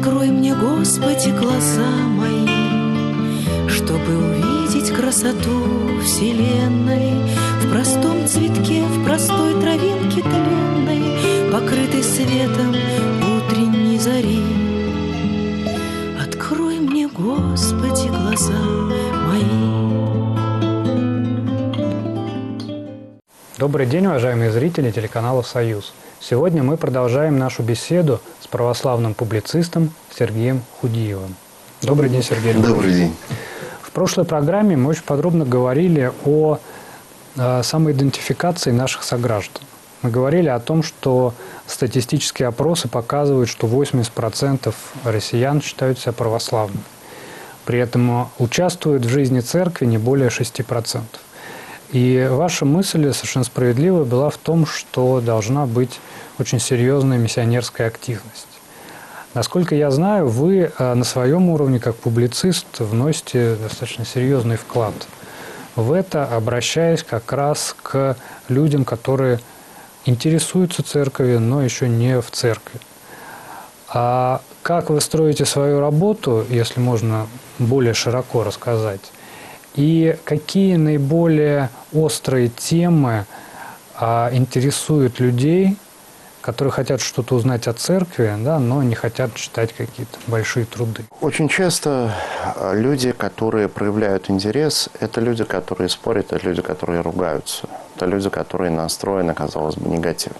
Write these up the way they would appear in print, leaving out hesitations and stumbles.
Открой мне, Господи, глаза мои, чтобы увидеть красоту вселенной в простом цветке, в простой травинке тленной, покрытой светом утренней зари. Открой мне, Господи, глаза мои. Добрый день, уважаемые зрители телеканала «Союз». Сегодня мы продолжаем нашу беседу с православным публицистом Сергеем Худиевым. Добрый день, Сергей. Добрый день. В прошлой программе мы очень подробно говорили о самоидентификации наших сограждан. Мы говорили о том, что статистические опросы показывают, что 80% россиян считают себя православными. При этом участвуют в жизни церкви не более 6%. И ваша мысль совершенно справедливая была в том, что должна быть очень серьезная миссионерская активность. Насколько я знаю, вы на своем уровне, как публицист, вносите достаточно серьезный вклад в это, обращаясь как раз к людям, которые интересуются церковью, но еще не в церкви. А как вы строите свою работу, если можно более широко рассказать? И какие наиболее острые темы интересуют людей, которые хотят что-то узнать о церкви, да, но не хотят читать какие-то большие труды? Очень часто люди, которые проявляют интерес, это люди, которые спорят, это люди, которые ругаются, это люди, которые настроены, казалось бы, негативно.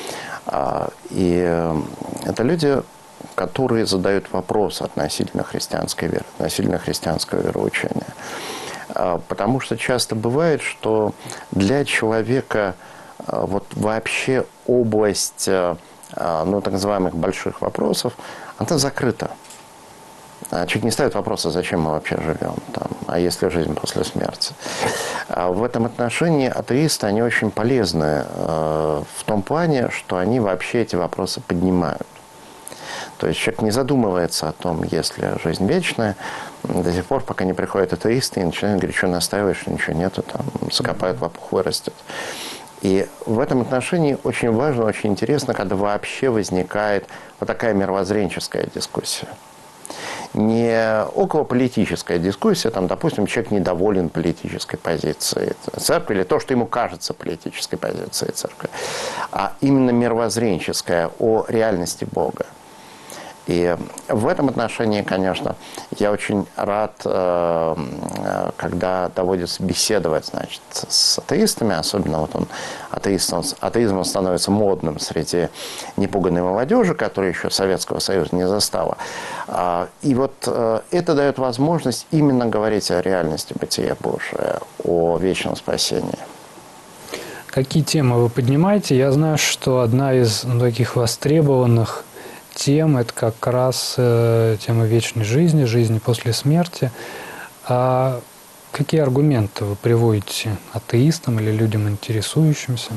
И это люди, которые задают вопросы относительно христианской веры, относительно христианского вероучения. Потому что часто бывает, что для человека вот вообще область так называемых больших вопросов, она закрыта. Человек не ставит вопроса, зачем мы вообще живем, а есть ли жизнь после смерти. В этом отношении атеисты, они очень полезны в том плане, что они вообще эти вопросы поднимают. То есть человек не задумывается о том, есть ли жизнь вечная, до тех пор, пока не приходят атеисты и начинают говорить, что настаиваешь, что ничего нету, закопают в опух, вырастет. И в этом отношении очень важно, очень интересно, когда вообще возникает вот такая мировоззренческая дискуссия. Не околополитическая дискуссия, допустим, человек недоволен политической позицией церкви или то, что ему кажется политической позицией церкви, а именно мировоззренческая о реальности Бога. И в этом отношении, конечно, я очень рад, когда доводится беседовать, с атеистами, особенно атеизм становится модным среди непуганной молодежи, которая еще Советского Союза не застала. И вот это дает возможность именно говорить о реальности бытия Божия, о вечном спасении. Какие темы вы поднимаете? Я знаю, что одна из таких востребованных тем – это как раз тема вечной жизни, жизни после смерти. А какие аргументы вы приводите атеистам или людям, интересующимся?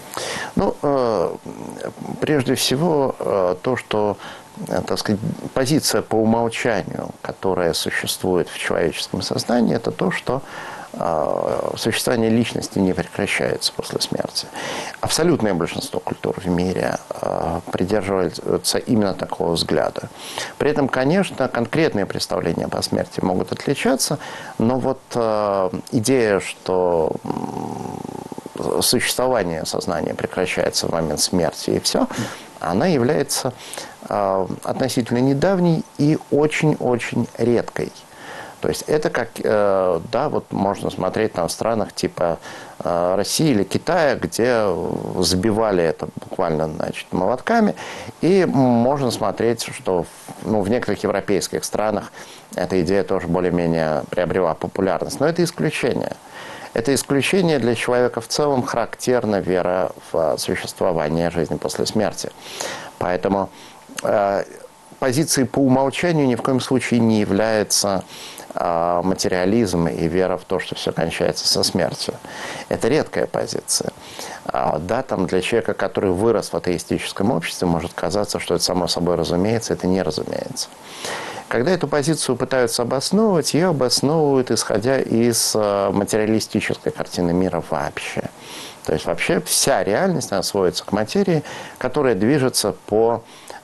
Прежде всего, то, что, так сказать, позиция по умолчанию, которая существует в человеческом сознании, это то, что существование личности не прекращается после смерти. Абсолютное большинство культур в мире придерживаются именно такого взгляда. При этом, конечно, конкретные представления по смерти могут отличаться, но вот идея, что существование сознания прекращается в момент смерти и все, она является относительно недавней и очень-очень редкой. То есть это как, можно смотреть в странах типа России или Китая, где забивали это буквально, молотками, и можно смотреть, что в некоторых европейских странах эта идея тоже более-менее приобрела популярность. Но это исключение. Это исключение для человека в целом характерна вера в существование жизни после смерти. Поэтому позицией по умолчанию ни в коем случае не является материализм и вера в то, что все кончается со смертью. Это редкая позиция. Для человека, который вырос в атеистическом обществе, может казаться, что это само собой разумеется, это не разумеется. Когда эту позицию пытаются обосновывать, ее обосновывают, исходя из материалистической картины мира вообще. То есть вообще вся реальность, она сводится к материи, которая движется по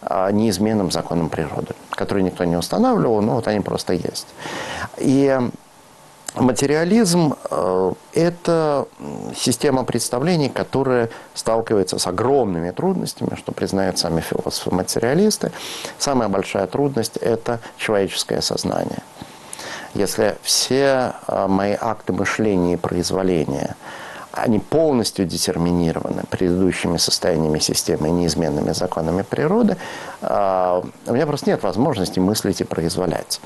неизменным законам природы, которые никто не устанавливал, но вот они просто есть. И материализм – это система представлений, которая сталкивается с огромными трудностями, что признают сами философы-материалисты. Самая большая трудность – это человеческое сознание. Если все мои акты мышления и произволения, они полностью детерминированы предыдущими состояниями системы и неизменными законами природы, у меня просто нет возможности мыслить и произволять.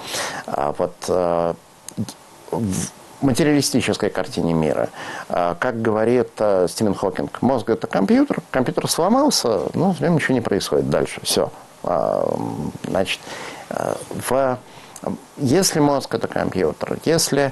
В материалистической картине мира, как говорит Стивен Хокинг, мозг – это компьютер, компьютер сломался, ну, в нем ничего не происходит дальше, все. Значит, если мозг – это компьютер, если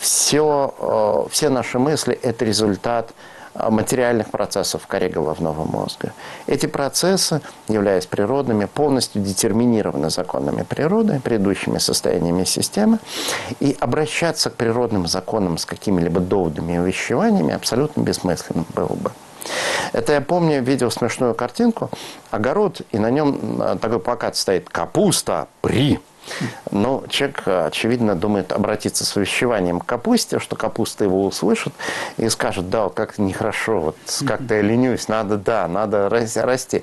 все наши мысли – это результат материальных процессов в коре головного мозга. Эти процессы, являясь природными, полностью детерминированы законами природы, предыдущими состояниями системы, и обращаться к природным законам с какими-либо доводами и увещеваниями абсолютно бессмысленно было бы. Это я помню, видел смешную картинку, огород, и на нем такой плакат стоит «Капуста при». Но человек, очевидно, думает обратиться с увещеванием к капусте, что капуста его услышит и скажет: да, как-то нехорошо, вот как-то я ленюсь, надо расти.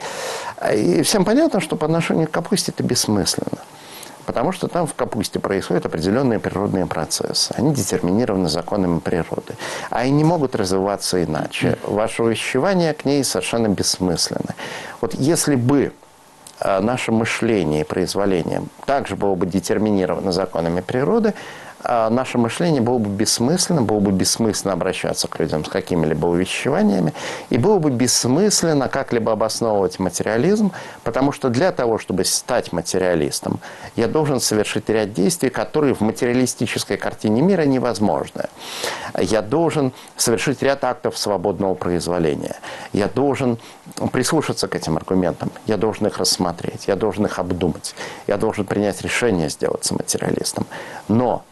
И всем понятно, что по отношению к капусте это бессмысленно. Потому что там в капусте происходят определенные природные процессы. Они детерминированы законами природы. А они не могут развиваться иначе. Ваше увещевание к ней совершенно бессмысленно. Вот если бы наше мышление и произволение также было бы детерминировано законами природы, наше мышление было бы бессмысленно обращаться к людям с какими-либо увещеваниями, и было бы бессмысленно как-либо обосновывать материализм, потому что для того, чтобы стать материалистом, я должен совершить ряд действий, которые в материалистической картине мира невозможны. Я должен совершить ряд актов свободного произволения. Я должен прислушаться к этим аргументам, я должен их рассмотреть, я должен их обдумать, я должен принять решение сделаться материалистом. Но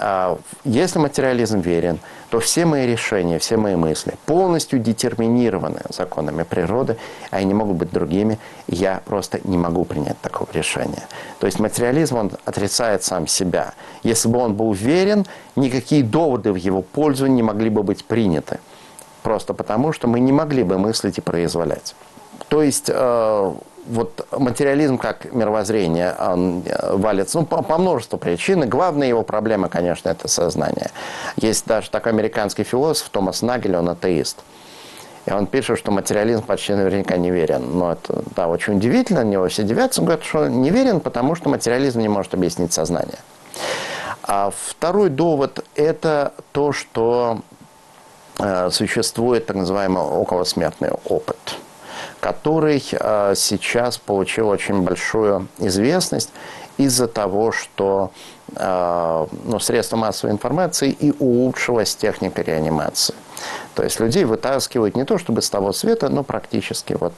если материализм верен, то все мои решения, все мои мысли полностью детерминированы законами природы, они не могут быть другими, и я просто не могу принять такого решения. То есть материализм, он отрицает сам себя. Если бы он был верен, никакие доводы в его пользу не могли бы быть приняты. Просто потому, что мы не могли бы мыслить и произволять. То есть вот материализм как мировоззрение, он валится по множеству причин. И главная его проблема, конечно, это сознание. Есть даже такой американский философ Томас Нагель, он атеист. И он пишет, что материализм почти наверняка не верен. Но это, да, очень удивительно, на него все дивятся. Он говорит, что не верен, потому что материализм не может объяснить сознание. А второй довод – это то, что существует так называемый околосмертный опыт, который сейчас получил очень большую известность из-за того, что средства массовой информации и улучшилась техника реанимации. То есть людей вытаскивают не то чтобы с того света, но практически вот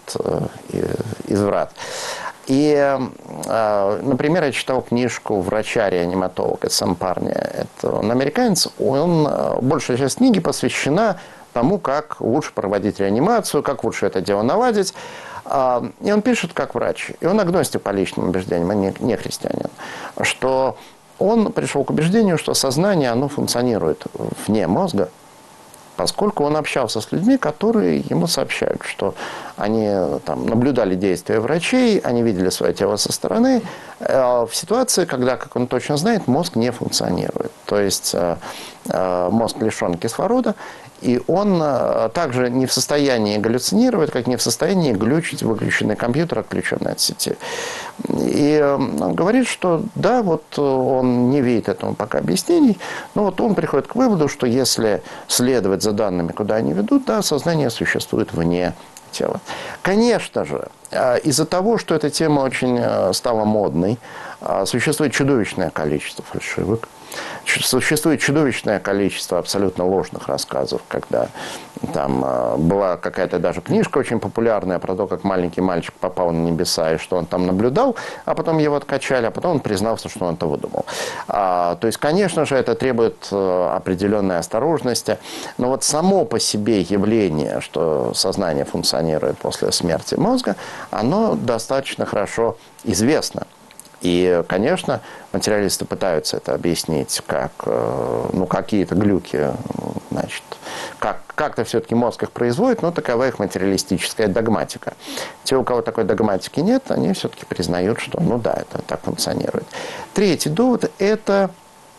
из врат. И, например, я читал книжку врача-реаниматолога Сэм Парни. Это он американец. Большая часть книги посвящена тому, как лучше проводить реанимацию, как лучше это дело наладить. И он пишет как врач, и он агностик по личным убеждениям, а не христианин, что он пришел к убеждению, что сознание, оно функционирует вне мозга, поскольку он общался с людьми, которые ему сообщают, что они там наблюдали действия врачей, они видели свое тело со стороны, в ситуации, когда, как он точно знает, мозг не функционирует. То есть мозг лишен кислорода, и он также не в состоянии галлюцинировать, как не в состоянии глючить выключенный компьютер, отключенный от сети. И он говорит, что да, вот он не видит этому пока объяснений, но вот он приходит к выводу, что если следовать за данными, куда они ведут, да, сознание существует вне тела. Конечно же, из-за того, что эта тема очень стала модной, Существует чудовищное количество фальшивок. Существует чудовищное количество абсолютно ложных рассказов, когда там была какая-то даже книжка очень популярная про то, как маленький мальчик попал на небеса и что он там наблюдал, а потом его откачали, а потом он признался, что он это выдумал. То есть, конечно же, это требует определенной осторожности, но вот само по себе явление, что сознание функционирует после смерти мозга, оно достаточно хорошо известно. И, конечно, материалисты пытаются это объяснить как какие-то глюки, значит, как-то все-таки мозг их производит, но такова их материалистическая догматика. Те, у кого такой догматики нет, они все-таки признают, что, это так функционирует. Третий довод – это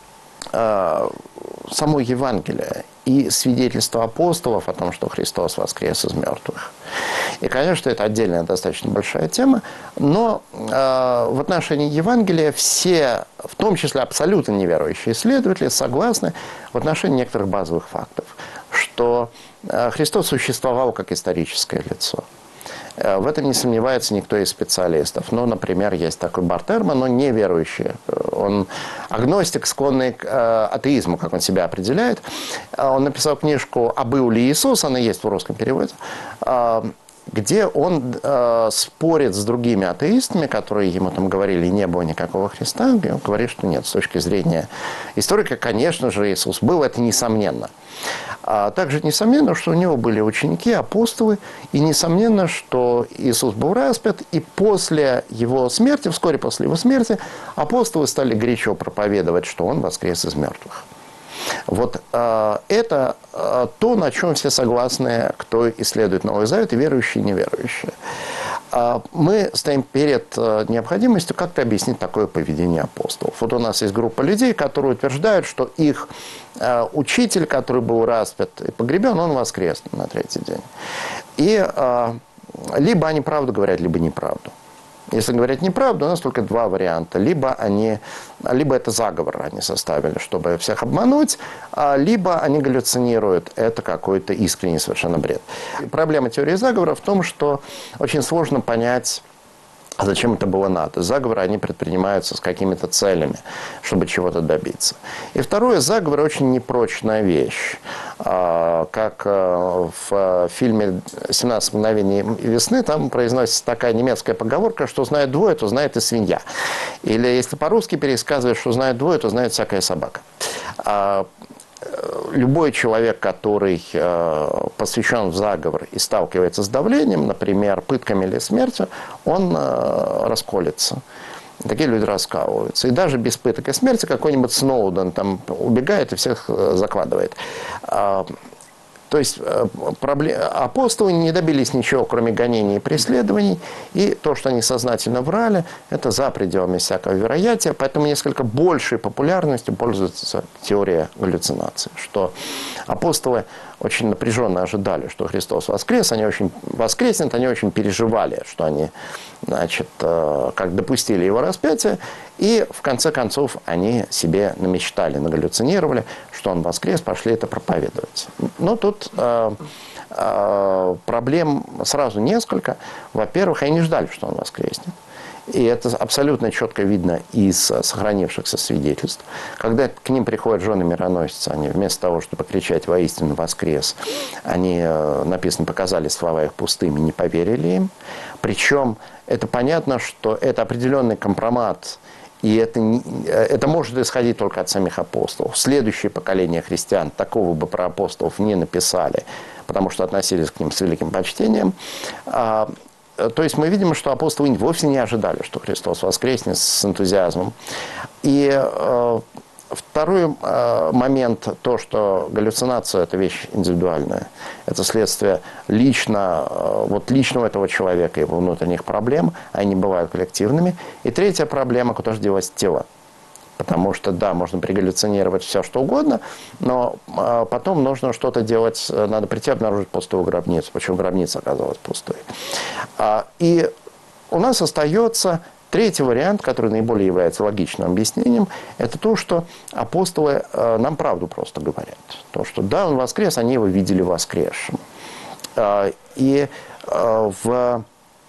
само Евангелие и свидетельство апостолов о том, что Христос воскрес из мертвых. И, конечно, это отдельная достаточно большая тема, но в отношении Евангелия все, в том числе абсолютно неверующие исследователи, согласны в отношении некоторых базовых фактов, что Христос существовал как историческое лицо. В этом не сомневается никто из специалистов. Например, есть такой Барт Эрман, но неверующий. Он агностик, склонный к атеизму, как он себя определяет. Он написал книжку «А был ли Иисус?», она есть в русском переводе, где он спорит с другими атеистами, которые ему там говорили, не было никакого Христа. И он говорит, что нет, с точки зрения историка, конечно же, Иисус был, это несомненно. А также несомненно, что у него были ученики, апостолы, и несомненно, что Иисус был распят, и после его смерти, вскоре после его смерти, апостолы стали горячо проповедовать, что он воскрес из мертвых. Вот это то, на чем все согласны, кто исследует Новый Завет, и верующие, и неверующие. Мы стоим перед необходимостью как-то объяснить такое поведение апостолов. Вот у нас есть группа людей, которые утверждают, что их учитель, который был распят и погребен, он воскрес на третий день. И либо они правду говорят, либо неправду. Если говорят неправду, у нас только два варианта. Либо это заговор они составили, чтобы всех обмануть, либо они галлюцинируют. Это какой-то искренний совершенно бред. И проблема теории заговора в том, что очень сложно понять, зачем это было надо. Заговоры, они предпринимаются с какими-то целями, чтобы чего-то добиться. И второе, заговор очень непрочная вещь. Как в фильме «17 мгновений весны», там произносится такая немецкая поговорка, что знает двое, то знает и свинья. Или если по-русски пересказывать, что знает двое, то знает всякая собака. Любой человек, который посвящен в заговор и сталкивается с давлением, например, пытками или смертью, он расколется. Такие люди раскалываются. И даже без пыток и смерти какой-нибудь Сноуден там убегает и всех закладывает. То есть апостолы не добились ничего, кроме гонений и преследований. И то, что они сознательно врали, это за пределами всякого вероятия. Поэтому несколько большей популярностью пользуется теория галлюцинаций. Что апостолы очень напряженно ожидали, что Христос воскреснет, они очень переживали, что они, как допустили его распятие, и в конце концов они себе намечтали, нагаллюцинировали, что он воскрес, пошли это проповедовать. Но тут проблем сразу несколько. Во-первых, они ждали, что он воскреснет. И это абсолютно четко видно из сохранившихся свидетельств. Когда к ним приходят жены-мироносицы, они вместо того, чтобы кричать «воистину воскрес», они, написано, показали слова их пустыми, не поверили им. Причем это понятно, что это определенный компромат, и это может исходить только от самих апостолов. Следующее поколение христиан такого бы про апостолов не написали, потому что относились к ним с великим почтением. То есть мы видим, что апостолы вовсе не ожидали, что Христос воскреснет с энтузиазмом. И второй момент, то, что галлюцинация – это вещь индивидуальная. Это следствие личного этого человека, его внутренних проблем. Они бывают коллективными. И третья проблема – куда же девать тело. Потому что, да, можно пригаллюцинировать все, что угодно, но потом нужно что-то делать, надо прийти обнаружить пустую гробницу. Почему гробница оказалась пустой. И у нас остается третий вариант, который наиболее является логичным объяснением, это то, что апостолы нам правду просто говорят. То, что да, он воскрес, они его видели воскресшим. И в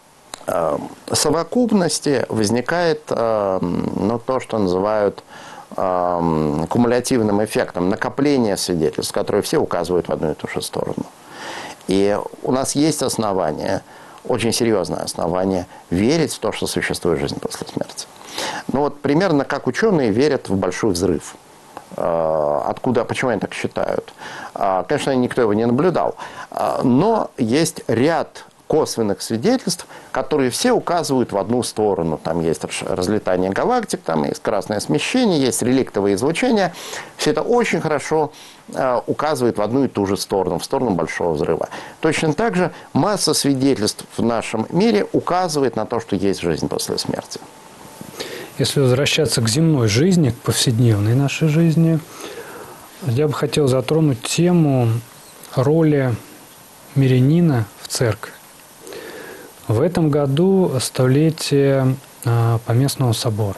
совокупности возникает то, что называют кумулятивным эффектом, накопление свидетельств, которые все указывают в одну и ту же сторону. И у нас есть основания, очень серьезное основание, верить в то, что существует жизнь после смерти. Ну вот примерно как ученые верят в большой взрыв. Откуда, почему они так считают? Конечно, никто его не наблюдал. Но есть ряд косвенных свидетельств, которые все указывают в одну сторону. Там есть разлетание галактик, там есть красное смещение, есть реликтовое излучение. Все это очень хорошо указывает в одну и ту же сторону, в сторону Большого взрыва. Точно так же масса свидетельств в нашем мире указывает на то, что есть жизнь после смерти. Если возвращаться к земной жизни, к повседневной нашей жизни, я бы хотел затронуть тему роли мирянина в церкви. В этом году столетие Поместного собора.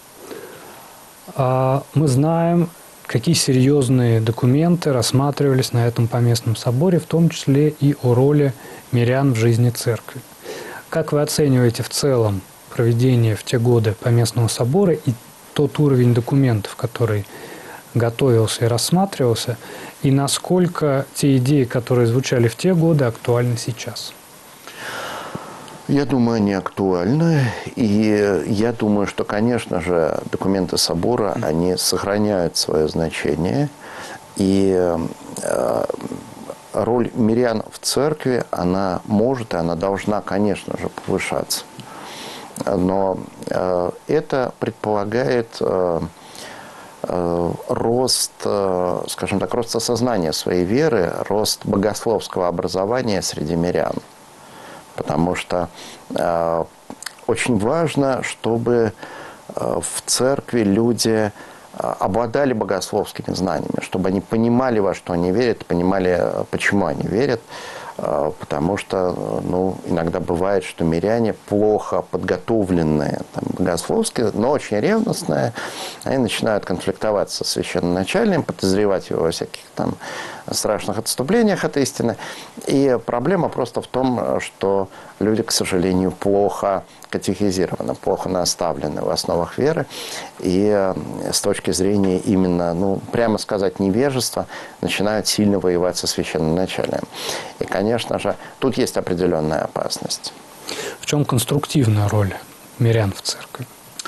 Мы знаем, какие серьезные документы рассматривались на этом Поместном соборе, в том числе и о роли мирян в жизни церкви. Как вы оцениваете в целом проведение в те годы Поместного собора и тот уровень документов, который готовился и рассматривался, и насколько те идеи, которые звучали в те годы, актуальны сейчас? Я думаю, они актуальны. И я думаю, что, конечно же, документы собора, они сохраняют свое значение. И роль мирян в церкви, она может и она должна, конечно же, повышаться. Но это предполагает рост, скажем так, рост осознания своей веры, рост богословского образования среди мирян. Потому что очень важно, чтобы в церкви люди обладали богословскими знаниями, чтобы они понимали, во что они верят, понимали, почему они верят. Потому что иногда бывает, что миряне плохо подготовленные богословски, но очень ревностные, они начинают конфликтовать со священноначальным, подозревать его во всяких страшных отступлениях от истины. И проблема просто в том, что люди, к сожалению, плохо катехизированы, плохо наставлены в основах веры. И с точки зрения именно, прямо сказать, невежества, начинают сильно воевать со священноначалием. И, конечно же, тут есть определенная опасность. В чем конструктивная роль мирян в церкви?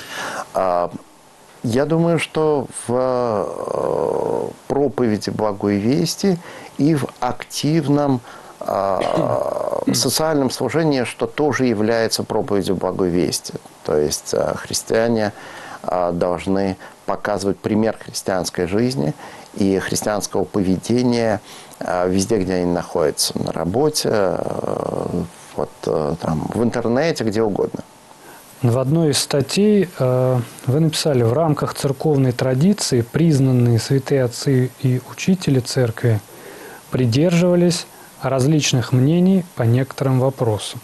Я думаю, что в проповеди Благой Вести и в активном социальном служении, что тоже является проповедью Благой Вести. То есть христиане должны показывать пример христианской жизни и христианского поведения везде, где они находятся, на работе, в интернете, где угодно. В одной из статей вы написали: в рамках церковной традиции признанные святые отцы и учители церкви придерживались различных мнений по некоторым вопросам.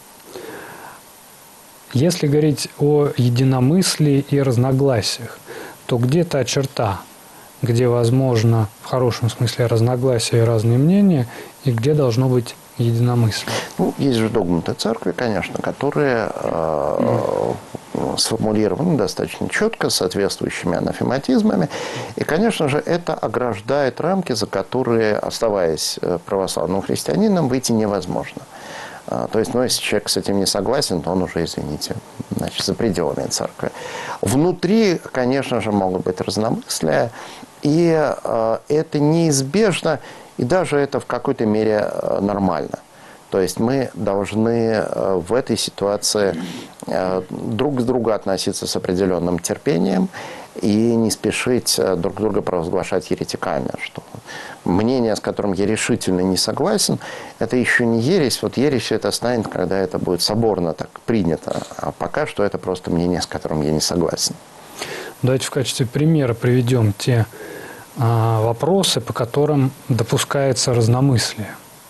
Если говорить о единомыслии и разногласиях, то где та черта, где возможно в хорошем смысле разногласия и разные мнения, и где должно быть единомыслие? Есть же догматы церкви, конечно, которые сформулированы достаточно четко, с соответствующими анафематизмами. И, конечно же, это ограждает рамки, за которые, оставаясь православным христианином, выйти невозможно. То есть, если человек с этим не согласен, то он уже, извините, за пределами церкви. Внутри, конечно же, могут быть разномыслия, и это неизбежно, и даже это в какой-то мере нормально. То есть мы должны в этой ситуации друг к другу относиться с определенным терпением и не спешить друг друга провозглашать еретиками, что мнение, с которым я решительно не согласен, это еще не ересь. Вот ересь это станет, когда это будет соборно так принято, а пока что это просто мнение, с которым я не согласен. Давайте в качестве примера приведем те вопросы, по которым допускается разномыслие.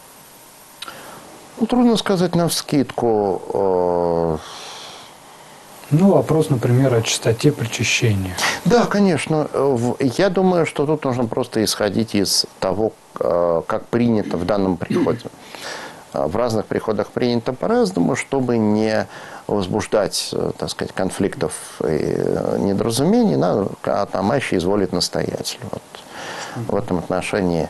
Трудно сказать навскидку. Вопрос, например, о чистоте причащения. Да, конечно. Я думаю, что тут нужно просто исходить из того, как принято в данном приходе. В разных приходах принято по-разному, чтобы не возбуждать, так сказать, конфликтов и недоразумений, а тамащий изволит настоятель. Вот. В этом отношении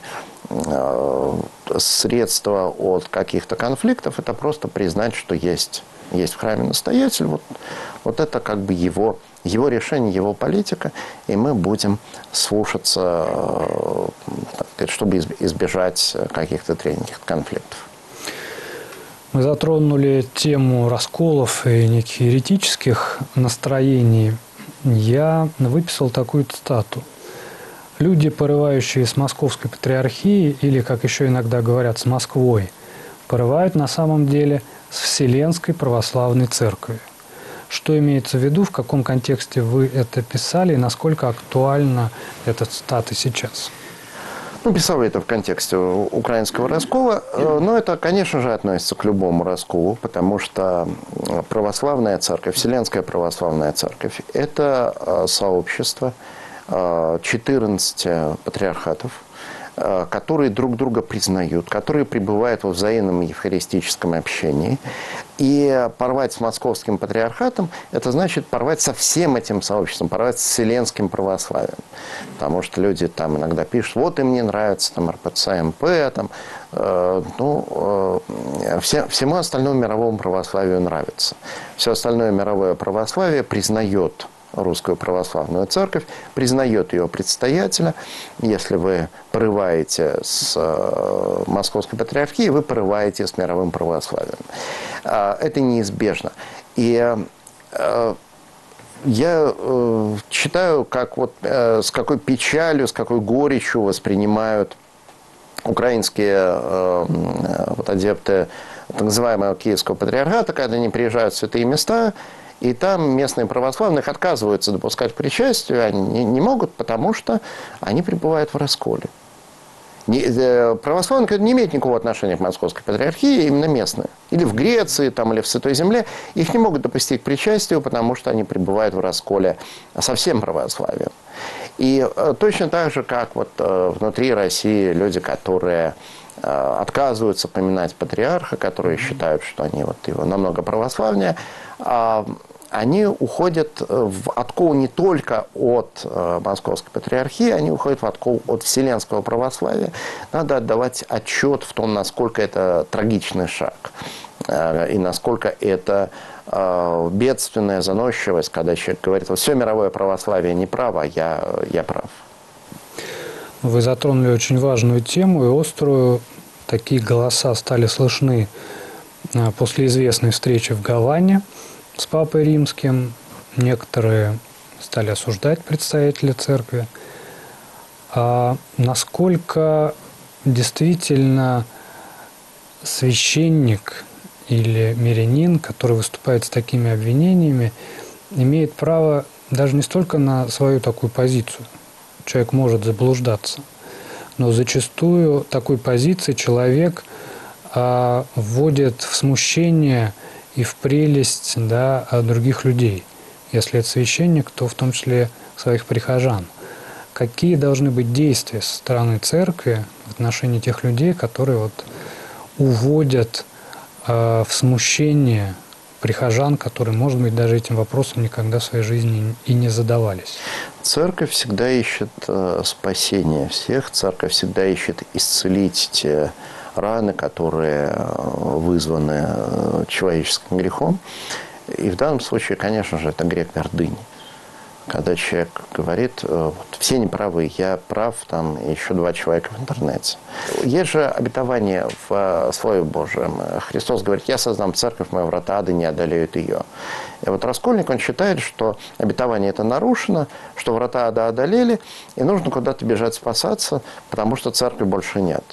средства от каких-то конфликтов – это просто признать, что есть в храме настоятель. Вот это как бы его решение, его политика, и мы будем слушаться, так сказать, чтобы избежать каких-то тренинговых конфликтов. Мы затронули тему расколов и неких еретических настроений. Я выписал такую цитату. Люди, порывающие с Московской Патриархией, или, как еще иногда говорят, с Москвой, порывают на самом деле с Вселенской Православной Церковью. Что имеется в виду, в каком контексте вы это писали и насколько актуальна эта цитата сейчас? Писал я это в контексте украинского раскола, но это, конечно же, относится к любому расколу, потому что православная церковь, Вселенская Православная Церковь – это сообщество 14 патриархатов, которые друг друга признают, которые пребывают во взаимном евхаристическом общении. И порвать с Московским патриархатом – это значит порвать со всем этим сообществом, порвать с вселенским православием. Потому что люди там иногда пишут, вот им не нравится там, РПЦ, МП, там, всему остальному мировому православию нравится. Все остальное мировое православие признает Русскую Православную Церковь, признает ее предстоятеля. Если вы порываете с Московской Патриархией, вы порываете с мировым православием. Это неизбежно. И я читаю, как с какой печалью, с какой горечью воспринимают украинские адепты так называемого Киевского патриархата, когда они приезжают в святые места, и там местные православные отказываются допускать к причастию, они не могут, потому что они пребывают в расколе. Православные не имеют никакого отношения к Московской Патриархии, именно местные. Или в Греции, или в Святой Земле. Их не могут допустить к причастию, потому что они пребывают в расколе со всем православием. И точно так же, как внутри России люди, которые отказываются поминать патриарха, которые считают, что они его намного православнее, они уходят в откол не только от Московской Патриархии, они уходят в откол от вселенского православия. Надо отдавать отчет в том, насколько это трагичный шаг и насколько это бедственная заносчивость, когда человек говорит, все мировое православие неправо, а я прав. Вы затронули очень важную тему и острую. Такие голоса стали слышны после известной встречи в Гаване с Папой Римским. Некоторые стали осуждать представителей церкви. А насколько действительно священник или мирянин, который выступает с такими обвинениями, имеет право даже не столько на свою такую позицию. Человек может заблуждаться. Но зачастую такой позиции человек вводит в смущение и в прелесть других людей. Если это священник, то в том числе своих прихожан. Какие должны быть действия со стороны церкви в отношении тех людей, которые уводят в смущение прихожан, которые, может быть, даже этим вопросом никогда в своей жизни и не задавались? Церковь всегда ищет спасения всех, церковь всегда ищет исцелить те раны, которые вызваны человеческим грехом. И в данном случае, конечно же, это грех гордыни. Когда человек говорит, все неправы, я прав, там еще 2 человека в интернете. Есть же обетование в Слове Божьем. Христос говорит, я создам церковь, мои врата ада не одолеют ее. И раскольник, он считает, что обетование это нарушено, что врата ада одолели, и нужно куда-то бежать спасаться, потому что церкви больше нет.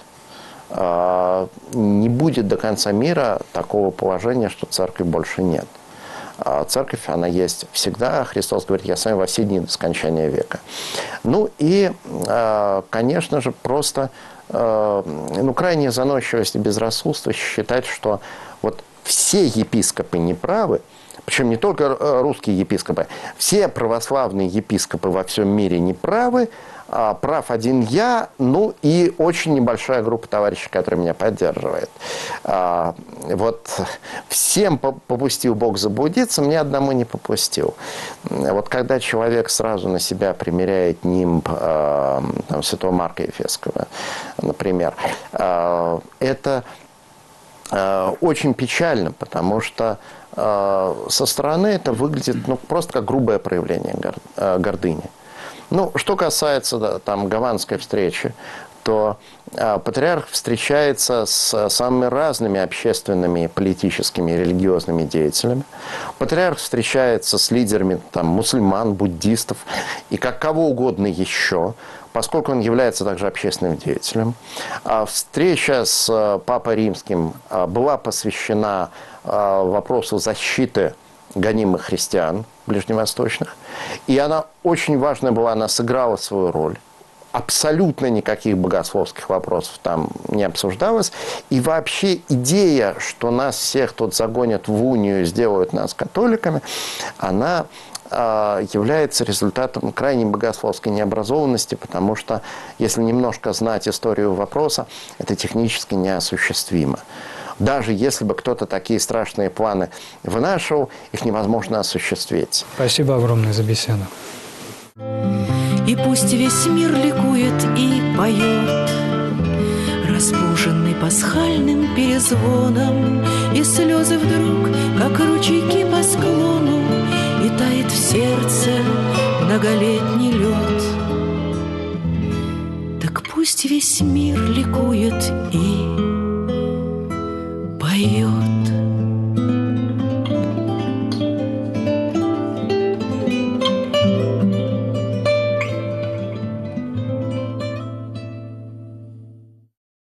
Не будет до конца мира такого положения, что церкви больше нет. Церковь, она есть всегда. Христос говорит, я с вами во все дни до скончания века. И, конечно же, просто крайняя заносчивость и безрассудство считать, что все епископы неправы, причем не только русские епископы, все православные епископы во всем мире не правы, прав один я, ну и очень небольшая группа товарищей, которая меня поддерживает. Вот всем попустил Бог заблудиться, мне одному не попустил. Вот когда человек сразу на себя примеряет нимб там, святого Марка Ефесского, например, это очень печально, потому что со стороны это выглядит просто как грубое проявление гордыни. Ну, что касается там гаванской встречи, то патриарх встречается с самыми разными общественными, политическими и религиозными деятелями. Патриарх встречается с лидерами там, мусульман, буддистов и как кого угодно еще, поскольку он является также общественным деятелем. Встреча с Папой Римским была посвящена вопросу защиты гонимых христиан ближневосточных. И она очень важная была, она сыграла свою роль. Абсолютно никаких богословских вопросов там не обсуждалось. И вообще идея, что нас всех тут загонят в унию и сделают нас католиками, она является результатом крайней богословской необразованности, потому что, если немножко знать историю вопроса, это технически неосуществимо. Даже если бы кто-то такие страшные планы вынашивал, их невозможно осуществить. Спасибо огромное за беседу. И пусть весь мир ликует и поет, разбуженный пасхальным перезвоном, и слезы вдруг, как ручейки по склону, и тает в сердце многолетний лед. Так пусть весь мир ликует и поет.